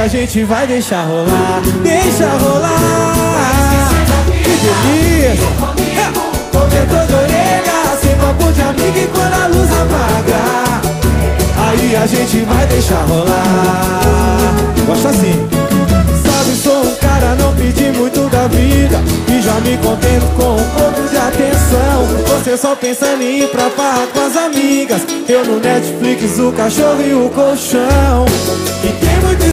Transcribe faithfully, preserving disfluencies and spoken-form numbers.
a gente vai deixar rolar, deixa rolar. Que delícia! Cobertor de orelha, sem papo de amigo e quando a luz apagar, aí a gente vai deixar rolar. Gosto assim. Sabe, sou um cara, não pedi muito da vida e já me contento com um pouco de atenção. Você só pensando em ir pra farra com as amigas, eu no Netflix, o cachorro e o colchão. E tem muito